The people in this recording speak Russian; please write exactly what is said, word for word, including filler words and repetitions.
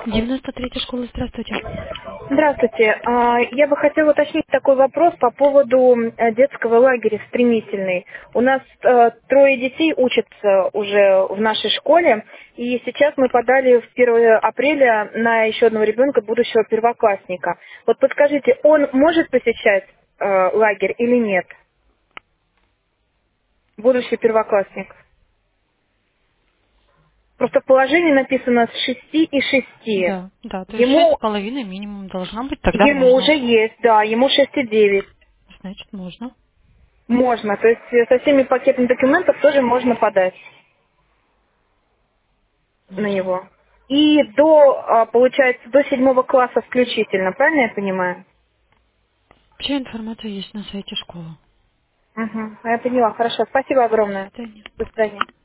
девяносто третья школа, здравствуйте. Здравствуйте. А, Я бы хотела уточнить такой вопрос по поводу э, детского лагеря «Стремительный». У нас э, трое детей учатся уже в нашей школе, и сейчас мы подали в первое апреля на еще одного ребенка, будущего первоклассника. Вот подскажите, он может посещать э, лагерь или нет? Будущий первоклассник. Просто в положении написано с шести и шести. Да, да, то есть шесть с Ему, половиной минимум должна быть, тогда ему уже можно. есть, да, ему шесть и девять. Значит, можно. Можно, то есть э, со всеми пакетами документов тоже можно подать на Мгм. него. И до, а, получается, до седьмого класса включительно, правильно я понимаю? Вся информация есть на сайте школы. Угу, я поняла, хорошо, спасибо До огромное. свидания. До свидания.